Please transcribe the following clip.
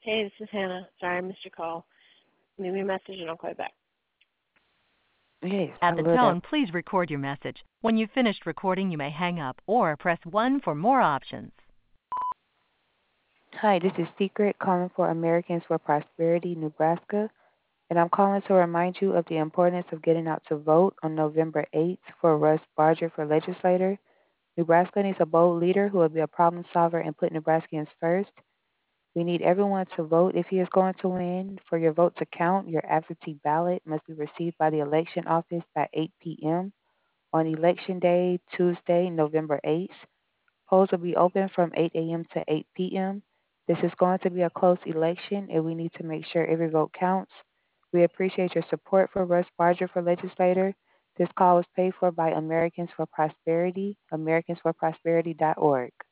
Hey, this is Hannah. Sorry I missed your call. Leave me a message and I'll call you back. Yes, I At the love that. tone, please record your message. When you've finished recording, you may hang up or press 1 for more options. Hi, this is Secret calling for Americans for Prosperity, Nebraska, and I'm calling to remind you of the importance of getting out to vote on November 8th for Russ Barger for legislator. Nebraska needs a bold leader who will be a problem solver and put Nebraskans first. We need everyone to vote if he is going to win. For your vote to count, your absentee ballot must be received by the election office by 8 p.m. on Election Day, Tuesday, November 8th. Polls will be open from 8 a.m. to 8 p.m. This is going to be a close election, and we need to make sure every vote counts. We appreciate your support for Russ Barger for legislator. This call was paid for by Americans for Prosperity, americansforprosperity.org.